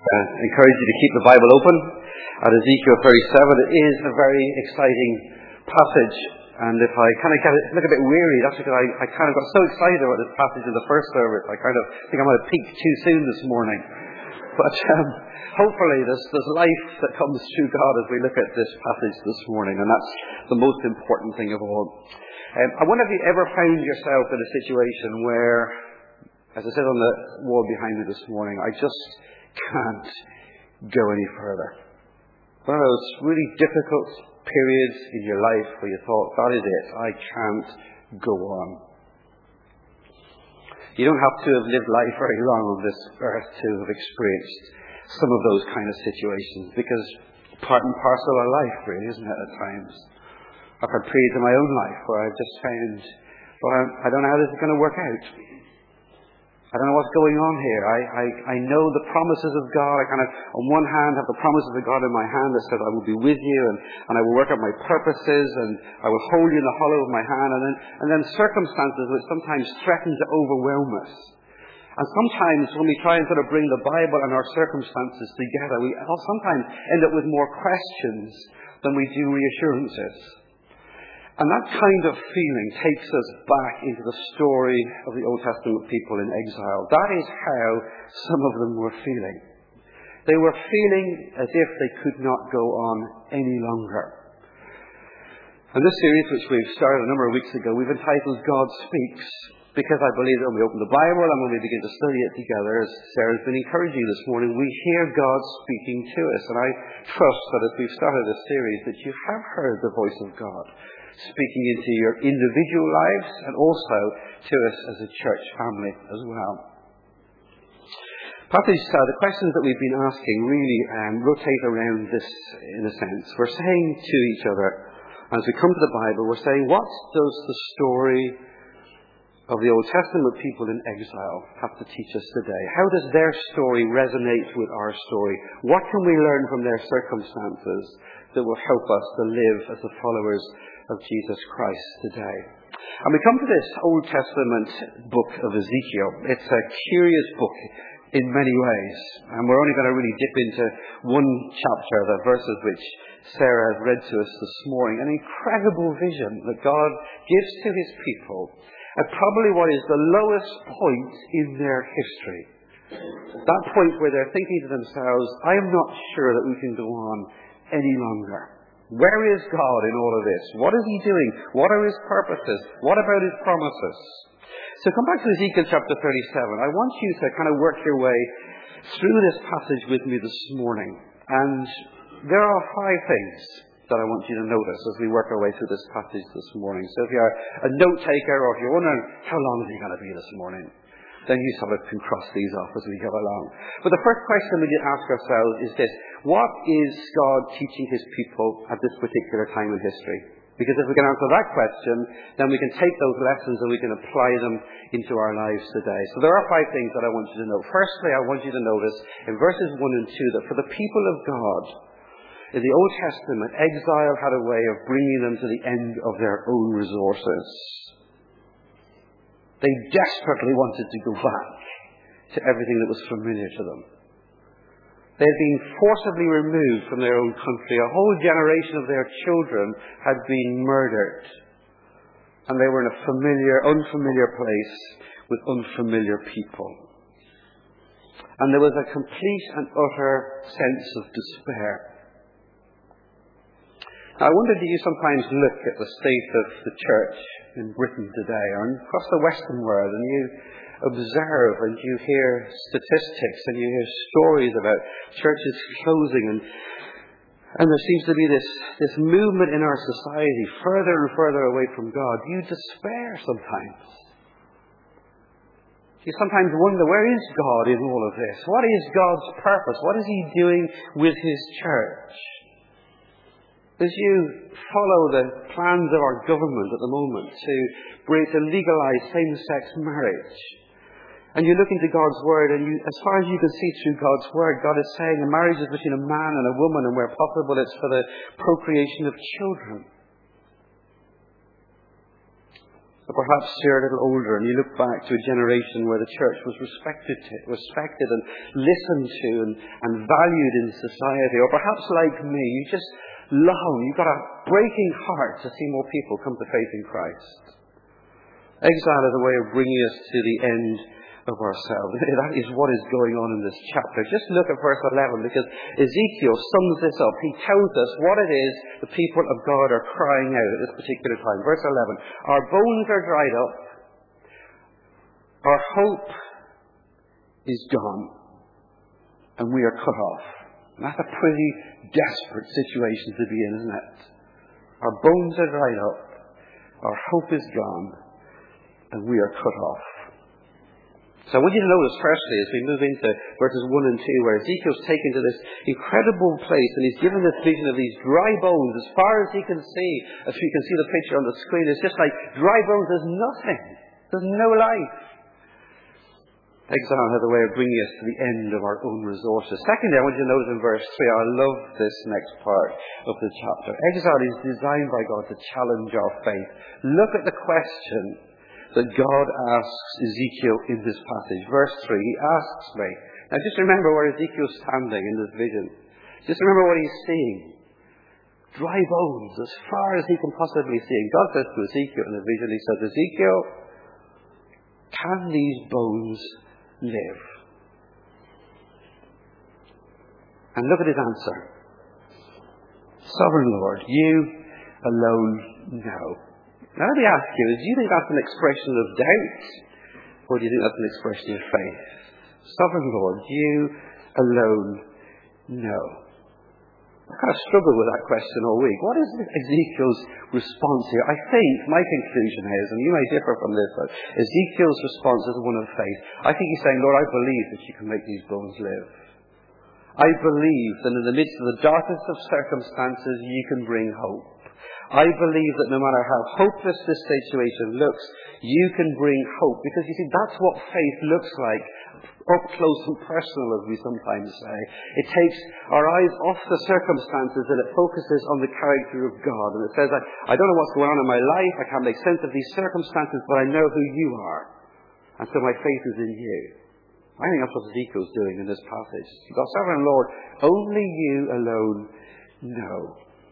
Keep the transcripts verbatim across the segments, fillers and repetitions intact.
uh, encourage you to keep the Bible open at Ezekiel thirty-seven. It is a very exciting passage, and if I kind of get a, look a bit weary, that's because I, I kind of got so excited about this passage in the first service. I kind of think I might have peaked too soon this morning. But um, hopefully there's, there's life that comes through God as we look at this passage this morning, and that's the most important thing of all. Um, I wonder if you ever found yourself in a situation where, as I said on the wall behind me this morning, I just can't go any further. One of those really difficult periods in your life where you thought, that is it, I can't go on. You don't have to have lived life very long on this earth to have experienced some of those kind of situations, because part and parcel of life, really, isn't it, at times? I've had periods in my own life where I've just found, well, I don't know how this is going to work out. I don't know what's going on here. I, I, I know the promises of God. I kind of, on one hand, have the promises of God in my hand that says, I will be with you, and, and I will work out my purposes, and I will hold you in the hollow of my hand. And then, and then circumstances which sometimes threaten to overwhelm us. And sometimes when we try and sort of bring the Bible and our circumstances together, we sometimes end up with more questions than we do reassurances. And that kind of feeling takes us back into the story of the Old Testament people in exile. That is how some of them were feeling. They were feeling as if they could not go on any longer. And this series, which we've started a number of weeks ago, we've entitled God Speaks, because I believe that when we open the Bible and when we begin to study it together, as Sarah's been encouraging you this morning, we hear God speaking to us. And I trust that as we've started this series, that you have heard the voice of God speaking into your individual lives and also to us as a church family as well. Passage, uh, the questions that we've been asking really um, rotate around this in a sense. We're saying to each other, as we come to the Bible, we're saying, what does the story of the Old Testament people in exile have to teach us today? How does their story resonate with our story? What can we learn from their circumstances that will help us to live as the followers of Jesus Christ today? And we come to this Old Testament book of Ezekiel. It's a curious book in many ways, and we're only going to really dip into one chapter, the verses which Sarah has read to us this morning. An incredible vision that God gives to his people at probably what is the lowest point in their history. That point where they're thinking to themselves, I am not sure that we can go on any longer. Where is God in all of this? What is he doing? What are his purposes? What about his promises? So come back to Ezekiel chapter thirty-seven. I want you to kind of work your way through this passage with me this morning. And there are five things that I want you to notice as we work our way through this passage this morning. So if you're a note taker, or if you're wondering how long is he going to be this morning, then you sort of can cross these off as we go along. But the first question we need to ask ourselves is this: what is God teaching his people at this particular time in history? Because if we can answer that question, then we can take those lessons and we can apply them into our lives today. So there are five things that I want you to know. Firstly, I want you to notice in verses one and two that for the people of God, in the Old Testament, exile had a way of bringing them to the end of their own resources. They desperately wanted to go back to everything that was familiar to them. They had been forcibly removed from their own country. A whole generation of their children had been murdered. And they were in a familiar, unfamiliar place with unfamiliar people. And there was a complete and utter sense of despair. Now, I wonder, do you sometimes look at the state of the church in Britain today, or across the Western world, and you observe and you hear statistics and you hear stories about churches closing, and and there seems to be this, this movement in our society further and further away from God. You despair sometimes. You sometimes wonder, where is God in all of this? What is God's purpose? What is he doing with his church? As you follow the plans of our government at the moment to bring to legalize same-sex marriage, and you look into God's word, and you, as far as you can see through God's word, God is saying a marriage is between a man and a woman, and where possible it's for the procreation of children. Or perhaps you're a little older and you look back to a generation where the church was respected, to, respected and listened to and, and valued in society. Or perhaps like me, you just long, you've got a breaking heart to see more people come to faith in Christ. Exile is a way of bringing us to the end of ourselves. That is what is going on in this chapter. Just look at verse eleven, because Ezekiel sums this up. He tells us what it is the people of God are crying out at this particular time. Verse eleven, our bones are dried up, our hope is gone, and we are cut off. And that's a pretty desperate situation to be in, isn't it? Our bones are dried up, our hope is gone, and we are cut off. So I want you to notice firstly, as we move into verses one and two, where Ezekiel's taken to this incredible place and he's given this vision of these dry bones as far as he can see. As you can see the picture on the screen, it's just like dry bones, there's nothing. There's no life. Exile has a way of bringing us to the end of our own resources. Secondly, I want you to notice in verse three, I love this next part of the chapter. Exile is designed by God to challenge our faith. Look at the question that God asks Ezekiel in this passage. Verse three, he asks me. Now just remember where Ezekiel's standing in this vision. Just remember what he's seeing. Dry bones, as far as he can possibly see. And God says to Ezekiel in the vision, he says, Ezekiel, can these bones live? And look at his answer. Sovereign Lord, you alone know. Now let me ask you, do you think that's an expression of doubt? Or do you think that's an expression of faith? Sovereign Lord, you alone know. I kind of struggled with that question all week. What is Ezekiel's response here? I think my conclusion is, and you may differ from this, but Ezekiel's response is one of faith. I think he's saying, Lord, I believe that you can make these bones live. I believe that in the midst of the darkest of circumstances, you can bring hope. I believe that no matter how hopeless this situation looks, you can bring hope. Because you see, that's what faith looks like, up close and personal, as we sometimes say. It takes our eyes off the circumstances and it focuses on the character of God. And it says, I, I don't know what's going on in my life, I can't make sense of these circumstances, but I know who you are. And so my faith is in you. I think that's what Ezekiel's doing in this passage. God, Sovereign Lord, only you alone know.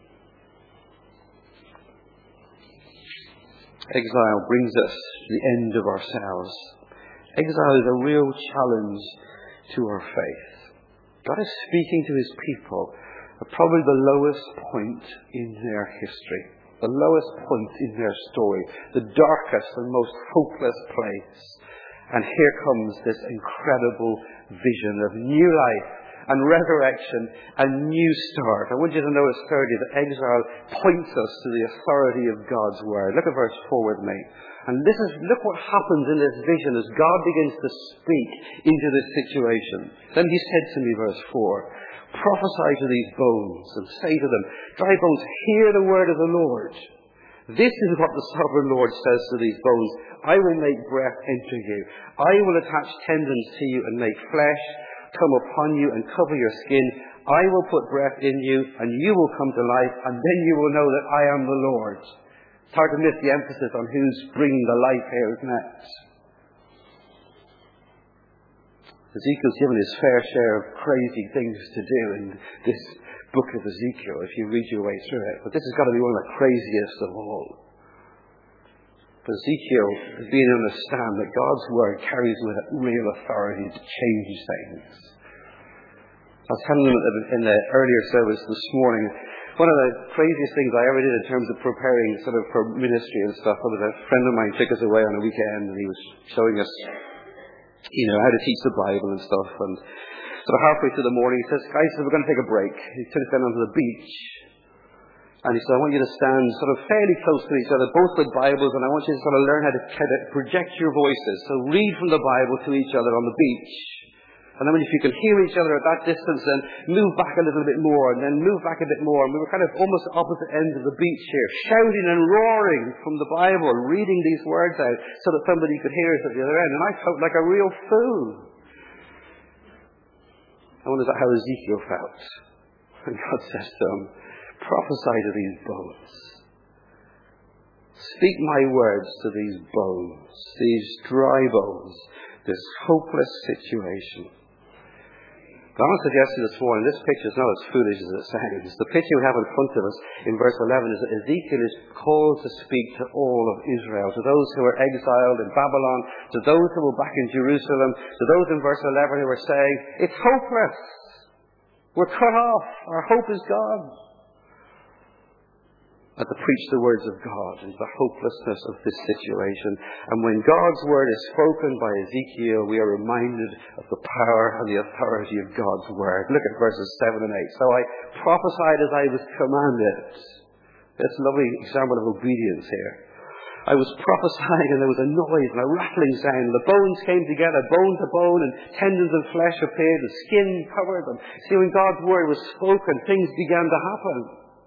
Exile brings us to the end of ourselves. Exile is a real challenge to our faith. God is speaking to his people at probably the lowest point in their history, the lowest point in their story, the darkest and most hopeless place. And here comes this incredible vision of new life and resurrection and new start. I want you to notice thirdly that exile points us to the authority of God's word. Look at verse four with me. And this is, look what happens in this vision as God begins to speak into this situation. Then he said to me, verse four, prophesy to these bones and say to them, dry bones, hear the word of the Lord. This is what the sovereign Lord says to these bones. I will make breath enter you. I will attach tendons to you and make flesh come upon you and cover your skin. I will put breath in you and you will come to life, and then you will know that I am the Lord. It's hard to miss the emphasis on who's bringing the life here, isn't it? Ezekiel's given his fair share of crazy things to do in this book of Ezekiel, if you read your way through it. But this has got to be one of the craziest of all. But Ezekiel is being to understand that God's word carries with it real authority to change things. I was telling them in the earlier service this morning, one of the craziest things I ever did in terms of preparing sort of for ministry and stuff, was a friend of mine took us away on a weekend and he was showing us, you know, how to teach the Bible and stuff. And sort of halfway through the morning, he says, guys, we're going to take a break. He took us down onto the beach. And he said, I want you to stand sort of fairly close to each other, both with Bibles, and I want you to sort of learn how to kind of project your voices. So read from the Bible to each other on the beach. And then if you can hear each other at that distance, then move back a little bit more, and then move back a bit more. And we were kind of almost opposite ends of the beach here, shouting and roaring from the Bible, reading these words out so that somebody could hear us at the other end. And I felt like a real fool. I wonder is that how Ezekiel felt. And God says to him, prophesy to these bones. Speak my words to these bones, these dry bones, this hopeless situation. I want to suggest to you this morning, this picture is not as foolish as it sounds. The picture we have in front of us in verse eleven is that Ezekiel is called to speak to all of Israel, to those who were exiled in Babylon, to those who were back in Jerusalem, to those in verse eleven who were saying, it's hopeless. We're cut off. Our hope is gone. And to preach the words of God into the hopelessness of this situation. And when God's word is spoken by Ezekiel, we are reminded of the power and the authority of God's word. Look at verses seven and eight. So I prophesied as I was commanded. That's a lovely example of obedience here. I was prophesying and there was a noise and a rattling sound. The bones came together, bone to bone, and tendons and flesh appeared. The skin covered them. See, when God's word was spoken, things began to happen.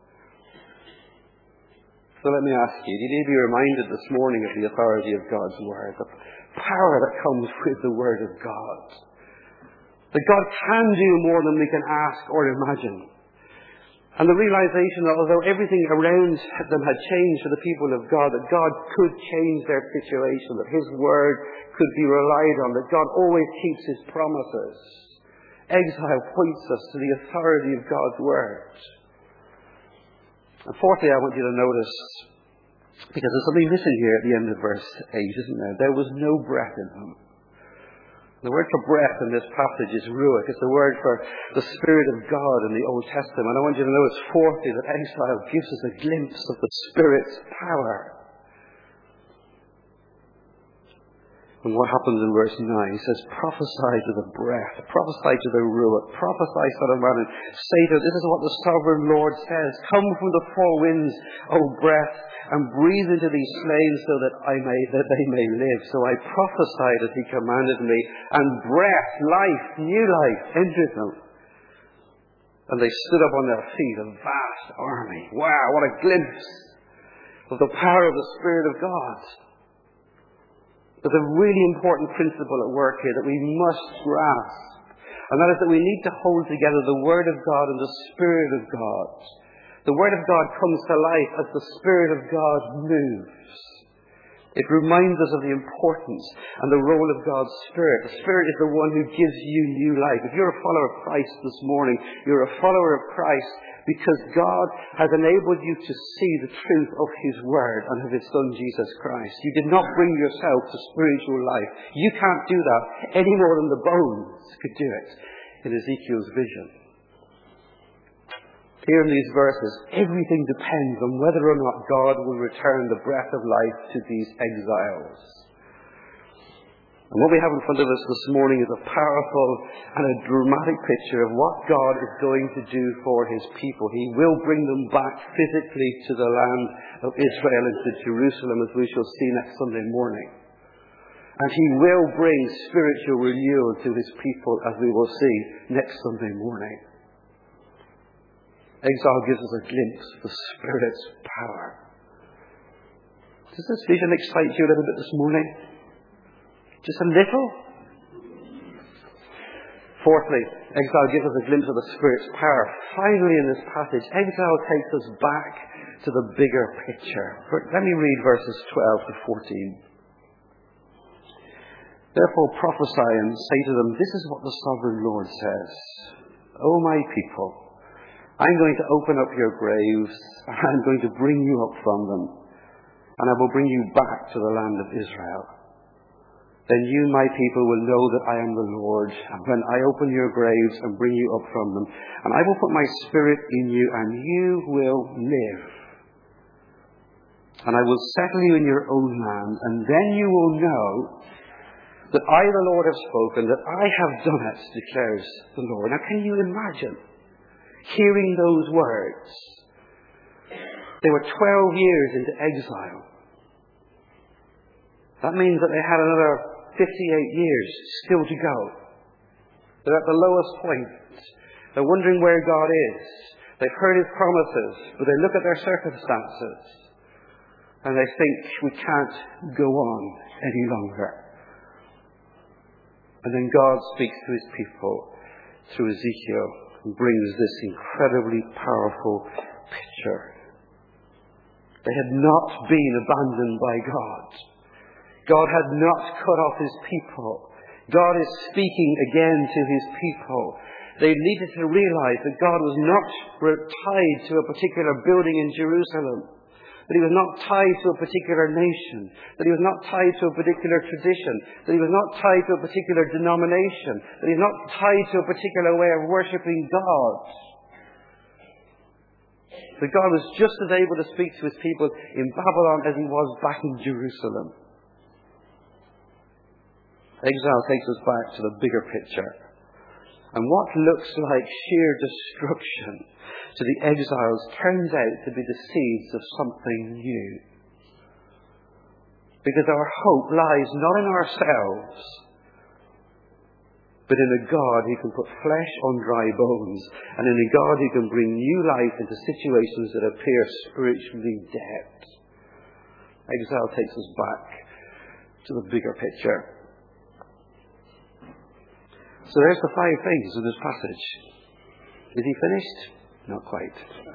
So let me ask you, do you need to be reminded this morning of the authority of God's word, the power that comes with the word of God? That God can do more than we can ask or imagine. And the realization that although everything around them had changed for the people of God, that God could change their situation, that his word could be relied on, that God always keeps his promises. Exile points us to the authority of God's word. And fourthly, I want you to notice, because there's something missing here at the end of verse eight, isn't there? There was no breath in them. The word for breath in this passage is ruach. It's the word for the Spirit of God in the Old Testament. And I want you to notice, fourthly, that exile gives us a glimpse of the Spirit's power. And what happens in verse nine? He says, prophesy to the breath, prophesy to the ruach, prophesy, Son of Man, and say to, this is what the sovereign Lord says, come from the four winds, O breath, and breathe into these slain so that I may, that they may live. So I prophesied as he commanded me, and breath, life, new life, entered them. And they stood up on their feet, a vast army. Wow, what a glimpse of the power of the Spirit of God. There's a really important principle at work here that we must grasp. And that is that we need to hold together the Word of God and the Spirit of God. The Word of God comes to life as the Spirit of God moves. It reminds us of the importance and the role of God's Spirit. The Spirit is the one who gives you new life. If you're a follower of Christ this morning, you're a follower of Christ because God has enabled you to see the truth of his Word and of his Son Jesus Christ. You did not bring yourself to spiritual life. You can't do that any more than the bones could do it in Ezekiel's vision. Here in these verses, everything depends on whether or not God will return the breath of life to these exiles. And what we have in front of us this morning is a powerful and a dramatic picture of what God is going to do for his people. He will bring them back physically to the land of Israel and to Jerusalem, as we shall see next Sunday morning. And he will bring spiritual renewal to his people, as we will see next Sunday morning. Exile gives us a glimpse of the Spirit's power. Does this vision excite you a little bit this morning? Just a little? Fourthly, exile gives us a glimpse of the Spirit's power. Finally, in this passage, exile takes us back to the bigger picture. Let me read verses twelve to fourteen. Therefore prophesy and say to them, this is what the sovereign Lord says. O my people, I'm going to open up your graves, and I'm going to bring you up from them, and I will bring you back to the land of Israel. Then you, my people, will know that I am the Lord, when I open your graves and bring you up from them, and I will put my Spirit in you, and you will live. And I will settle you in your own land, and then you will know that I, the Lord, have spoken, that I have done it, declares the Lord. Now, can you imagine hearing those words? They were twelve years into exile. That means that they had another fifty-eight years still to go. They're at the lowest point. They're wondering where God is. They've heard his promises, but they look at their circumstances and they think, we can't go on any longer. And then God speaks to his people through Ezekiel and brings this incredibly powerful picture. They had not been abandoned by God. God had not cut off his people. God is speaking again to his people. They needed to realize that God was not tied to a particular building in Jerusalem, that he was not tied to a particular nation, that he was not tied to a particular tradition, that he was not tied to a particular denomination, that he was not tied to a particular way of worshipping God. That God was just as able to speak to his people in Babylon as he was back in Jerusalem. Exile takes us back to the bigger picture. And what looks like sheer destruction to the exiles turns out to be the seeds of something new. Because our hope lies not in ourselves, but in a God who can put flesh on dry bones, and in a God who can bring new life into situations that appear spiritually dead. Exile takes us back to the bigger picture. So there's the five things in this passage. Is he finished? Not quite.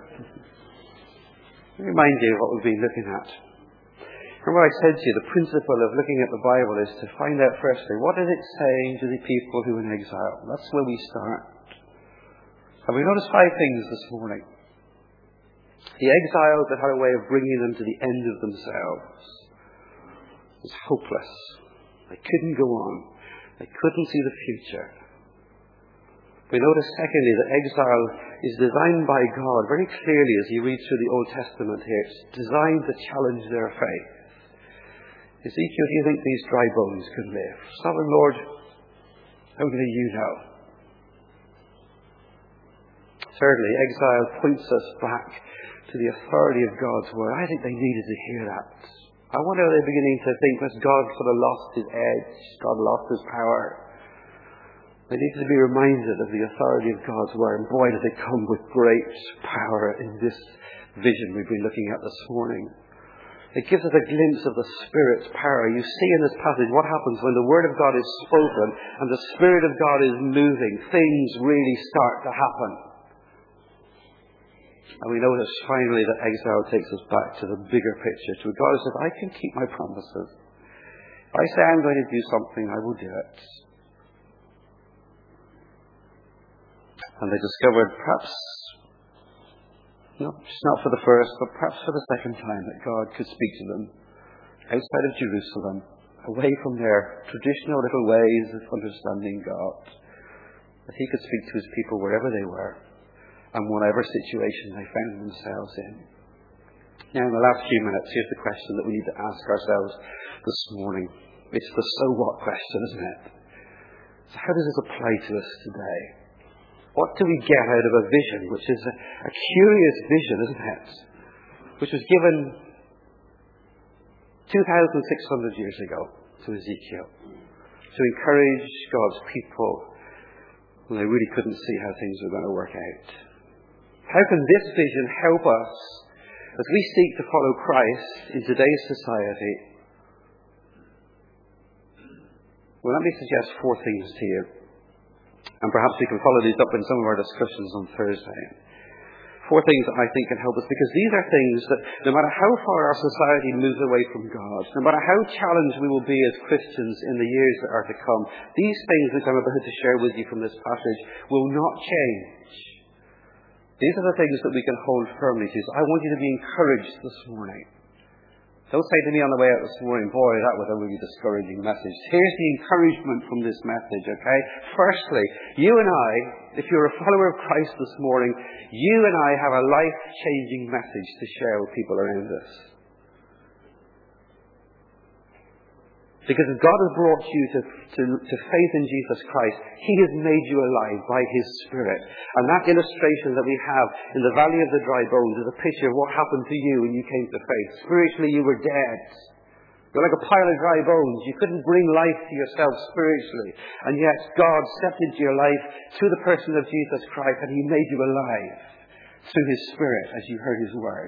Let me remind you of what we've been looking at. Remember I said to you, the principle of looking at the Bible is to find out firstly, what is it saying to the people who are in exile? That's where we start. And we noticed five things this morning. The exiles that had a way of bringing them to the end of themselves. It was hopeless. They couldn't go on. They couldn't see the future. We notice, secondly, that exile is designed by God very clearly as you read through the Old Testament here. It's designed to challenge their faith. Ezekiel, do you think these dry bones can live? Sovereign Lord, how do you know? Thirdly, exile points us back to the authority of God's word. I think they needed to hear that. I wonder if they're beginning to think that God sort of lost his edge, God lost his power. They need to be reminded of the authority of God's word. And boy, does it come with great power in this vision we've been looking at this morning. It gives us a glimpse of the Spirit's power. You see in this passage what happens when the word of God is spoken and the Spirit of God is moving. Things really start to happen. And we notice finally that exile takes us back to the bigger picture. To God who says, I can keep my promises. If I say I'm going to do something, I will do it. And they discovered, perhaps, not, just not for the first, but perhaps for the second time, that God could speak to them outside of Jerusalem, away from their traditional little ways of understanding God. That he could speak to his people wherever they were and whatever situation they found themselves in. Now, in the last few minutes, here's the question that we need to ask ourselves this morning. It's the so what question, isn't it? So how does this apply to us today? What do we get out of a vision, which is a, a curious vision, isn't it? Which was given two thousand six hundred years ago to Ezekiel to encourage God's people when they really couldn't see how things were going to work out. How can this vision help us as we seek to follow Christ in today's society? Well, let me suggest four things to you. And perhaps we can follow these up in some of our discussions on Thursday. Four things that I think can help us, because these are things that no matter how far our society moves away from God, no matter how challenged we will be as Christians in the years that are to come, these things that I'm about to share with you from this passage will not change. These are the things that we can hold firmly to. So I want you to be encouraged this morning. Don't say to me on the way out this morning, boy, that was a really discouraging message. Here's the encouragement from this message, okay? Firstly, you and I, if you're a follower of Christ this morning, you and I have a life-changing message to share with people around us. Because if God has brought you to, to, to faith in Jesus Christ, he has made you alive by his Spirit. And that illustration that we have in the valley of the dry bones is a picture of what happened to you when you came to faith. Spiritually, you were dead. You're like a pile of dry bones. You couldn't bring life to yourself spiritually. And yet God stepped into your life through the person of Jesus Christ, and he made you alive through his Spirit as you heard his word.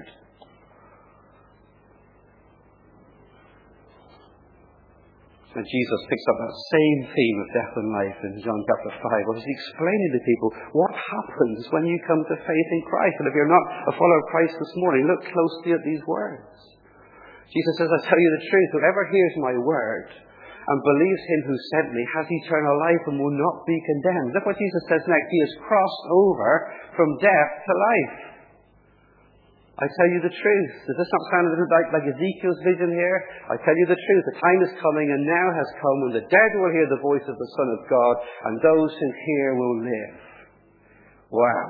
And Jesus picks up that same theme of death and life in John chapter five, where he's explaining to people what happens when you come to faith in Christ. And if you're not a follower of Christ this morning, look closely at these words. Jesus says, I tell you the truth, whoever hears my word and believes him who sent me has eternal life and will not be condemned. Look what Jesus says next. He has crossed over from death to life. I tell you the truth. Does this not sound a little like, like Ezekiel's vision here? I tell you the truth. The time is coming and now has come when the dead will hear the voice of the Son of God and those who hear will live. Wow.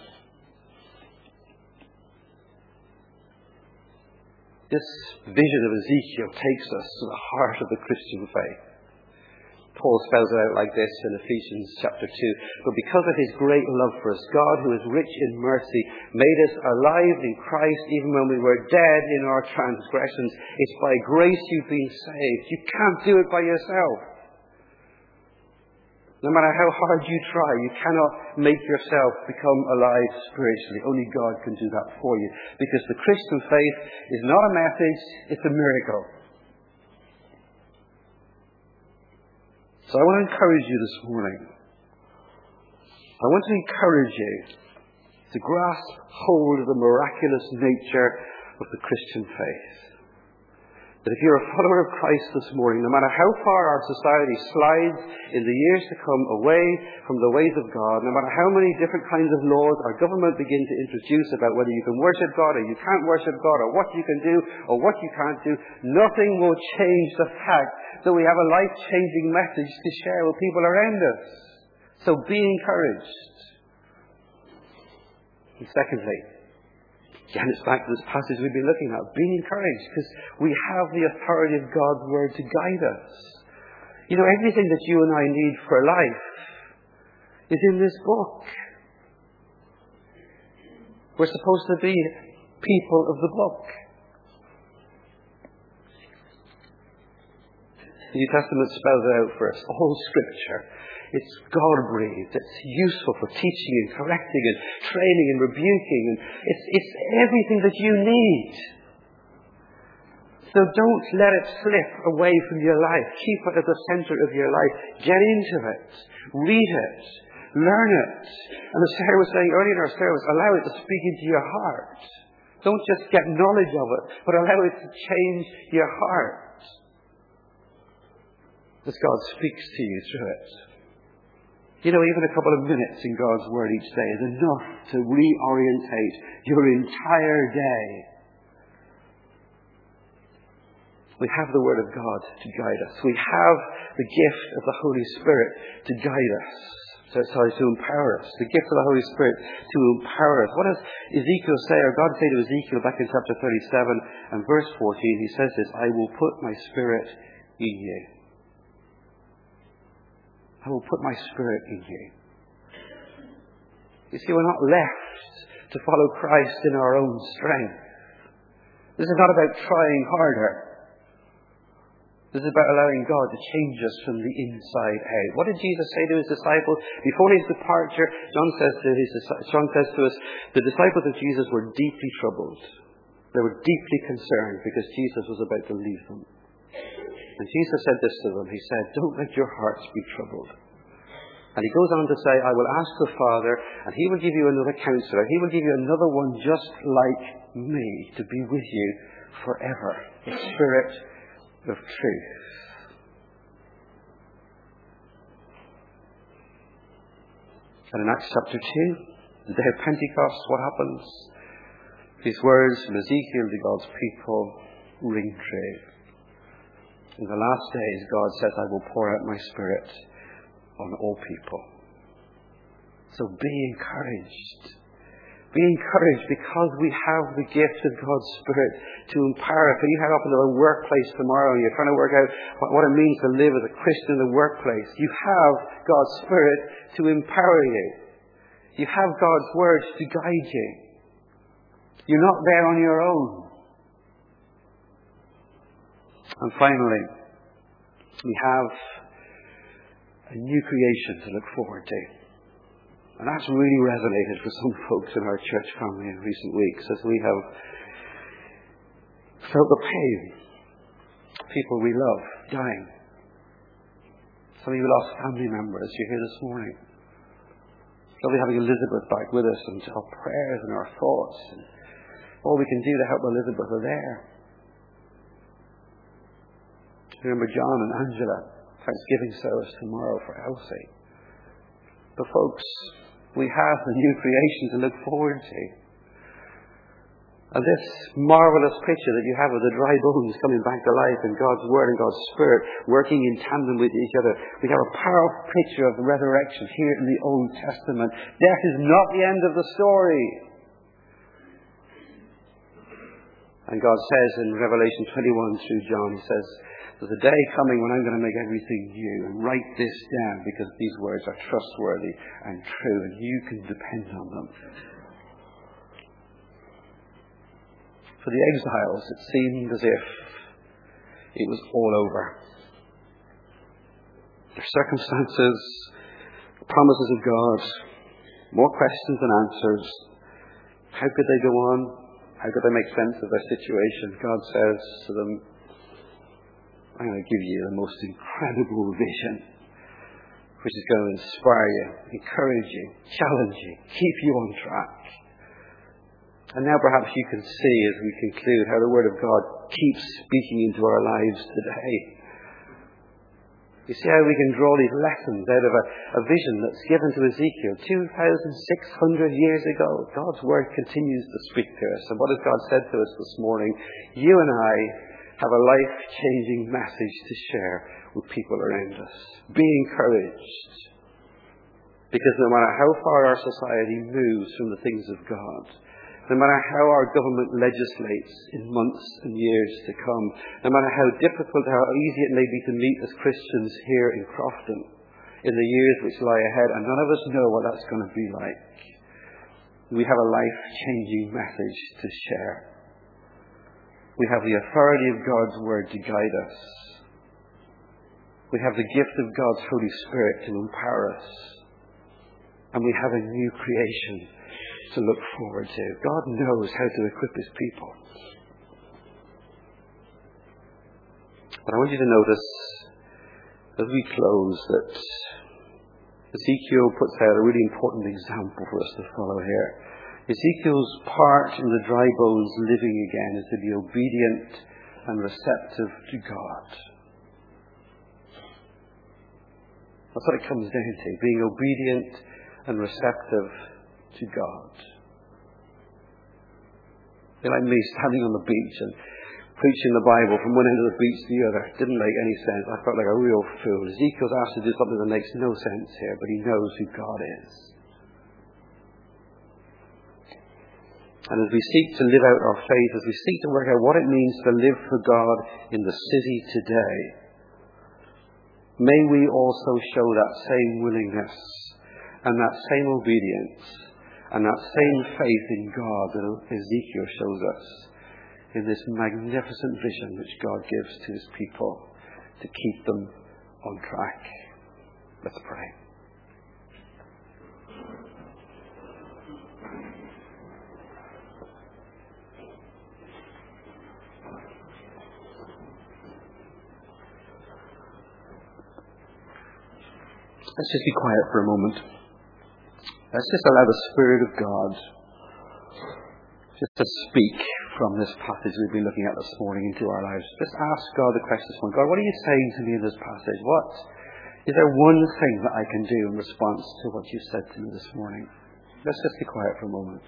This vision of Ezekiel takes us to the heart of the Christian faith. Paul spells it out like this in Ephesians chapter two. But because of his great love for us, God, who is rich in mercy, made us alive in Christ even when we were dead in our transgressions. It's by grace you've been saved. You can't do it by yourself. No matter how hard you try, you cannot make yourself become alive spiritually. Only God can do that for you. Because the Christian faith is not a message, it's a miracle. So I want to encourage you this morning. I want to encourage you to grasp hold of the miraculous nature of the Christian faith. That if you're a follower of Christ this morning, no matter how far our society slides in the years to come away from the ways of God, no matter how many different kinds of laws our government begin to introduce about whether you can worship God or you can't worship God or what you can do or what you can't do, nothing will change the fact that we have a life-changing message to share with people around us. So be encouraged. And secondly, again, it's back to this passage we've been looking at. Be encouraged because we have the authority of God's Word to guide us. You know, everything that you and I need for life is in this book. We're supposed to be people of the book. The New Testament spells it out for us. All Scripture. It's God-breathed. It's useful for teaching and correcting and training and rebuking. And it's, it's everything that you need. So don't let it slip away from your life. Keep it at the center of your life. Get into it. Read it. Learn it. And as Sarah was saying earlier in our service, allow it to speak into your heart. Don't just get knowledge of it, but allow it to change your heart. As God speaks to you through it. You know, even a couple of minutes in God's Word each day is enough to reorientate your entire day. We have the Word of God to guide us. We have the gift of the Holy Spirit to guide us. So sorry, to empower us. The gift of the Holy Spirit to empower us. What does Ezekiel say, or God say to Ezekiel back in chapter thirty-seven and verse fourteen? He says this, I will put my Spirit in you. I will put my Spirit in you. You see, we're not left to follow Christ in our own strength. This is not about trying harder. This is about allowing God to change us from the inside out. What did Jesus say to his disciples? Before his departure, John says to, his, John says to us, the disciples of Jesus were deeply troubled. They were deeply concerned because Jesus was about to leave them. And Jesus said this to them. He said, don't let your hearts be troubled. And he goes on to say, I will ask the Father, and he will give you another counselor. He will give you another one just like me to be with you forever. The Spirit of truth. And in Acts chapter two, the day of Pentecost, what happens? These words from Ezekiel to God's people ring true. In the last days, God says, I will pour out my Spirit on all people. So be encouraged. Be encouraged because we have the gift of God's Spirit to empower us. When you head up into the workplace tomorrow and you're trying to work out what, what it means to live as a Christian in the workplace, you have God's Spirit to empower you. You have God's Word to guide you. You're not there on your own. And finally, we have a new creation to look forward to. And that's really resonated for some folks in our church family in recent weeks as we have felt the pain. People we love dying. Some of you lost family members. You're here this morning. Lovely having Elizabeth back with us, and our prayers and our thoughts and all we can do to help Elizabeth are there. Remember John and Angela, Thanksgiving service tomorrow for Elsie. But folks, we have the new creation to look forward to. And this marvellous picture that you have of the dry bones coming back to life and God's Word and God's Spirit working in tandem with each other. We have a powerful picture of the resurrection here in the Old Testament. Death is not the end of the story. And God says in Revelation twenty-one through John, He says, there's a day coming when I'm going to make everything new and write this down because these words are trustworthy and true and you can depend on them. For the exiles, it seemed as if it was all over. Their circumstances, the promises of God, more questions than answers. How could they go on? How could they make sense of their situation? God says to them, I'm going to give you the most incredible vision, which is going to inspire you, encourage you, challenge you, keep you on track. And now perhaps you can see as we conclude how the Word of God keeps speaking into our lives today. You see how we can draw these lessons out of a, a vision that's given to Ezekiel two thousand six hundred years ago. God's Word continues to speak to us. And what has God said to us this morning? You and I have a life-changing message to share with people around us. Be encouraged. Because no matter how far our society moves from the things of God, no matter how our government legislates in months and years to come, no matter how difficult, how easy it may be to meet as Christians here in Crofton in the years which lie ahead, and none of us know what that's going to be like, we have a life-changing message to share. We have the authority of God's Word to guide us. We have the gift of God's Holy Spirit to empower us. And we have a new creation to look forward to. God knows how to equip His people. But I want you to notice, as we close, that Ezekiel puts out a really important example for us to follow here. Ezekiel's part in the dry bones living again is to be obedient and receptive to God. That's what it comes down to, being obedient and receptive to God. You're like me standing on the beach and preaching the Bible from one end of the beach to the other. It didn't make any sense. I felt like a real fool. Ezekiel's asked to do something that makes no sense here, but he knows who God is. And as we seek to live out our faith, as we seek to work out what it means to live for God in the city today, may we also show that same willingness and that same obedience and that same faith in God that Ezekiel shows us in this magnificent vision which God gives to His people to keep them on track. Let's pray. Let's just be quiet for a moment. Let's just allow the Spirit of God just to speak from this passage we've been looking at this morning into our lives. Just ask God the question this morning. God, what are you saying to me in this passage? What is there one thing that I can do in response to what you said to me this morning? Let's just be quiet for a moment.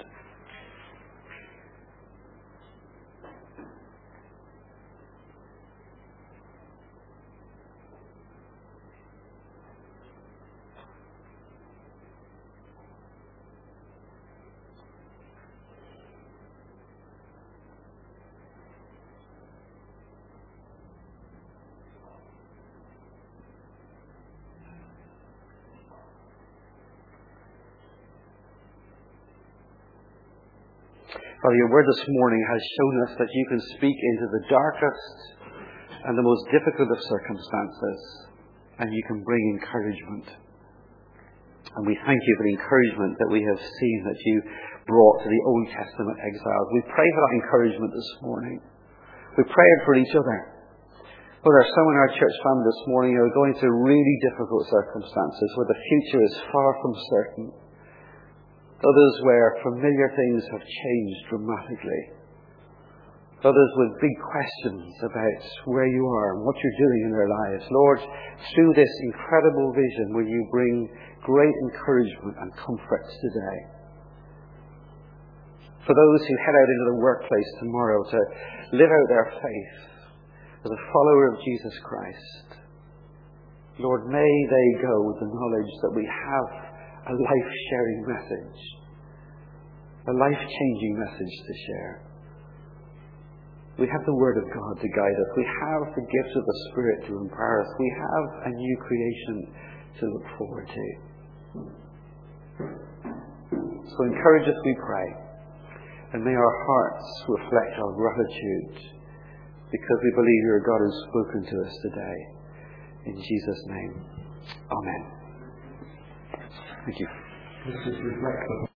Father, your word this morning has shown us that you can speak into the darkest and the most difficult of circumstances, and you can bring encouragement. And we thank you for the encouragement that we have seen that you brought to the Old Testament exiles. We pray for that encouragement this morning. We pray it for each other. Well, there are some in our church family this morning who are going through really difficult circumstances where the future is far from certain. Others where familiar things have changed dramatically. Others with big questions about where you are and what you're doing in their lives. Lord, through this incredible vision, will you bring great encouragement and comfort today? For those who head out into the workplace tomorrow to live out their faith as a follower of Jesus Christ, Lord, may they go with the knowledge that we have a life-sharing message, a life-changing message to share. We have the Word of God to guide us. We have the gifts of the Spirit to empower us. We have a new creation to look forward to. So encourage us, we pray, and may our hearts reflect our gratitude, because we believe your God has spoken to us today. In Jesus' name, amen. Thank you. This is reflective.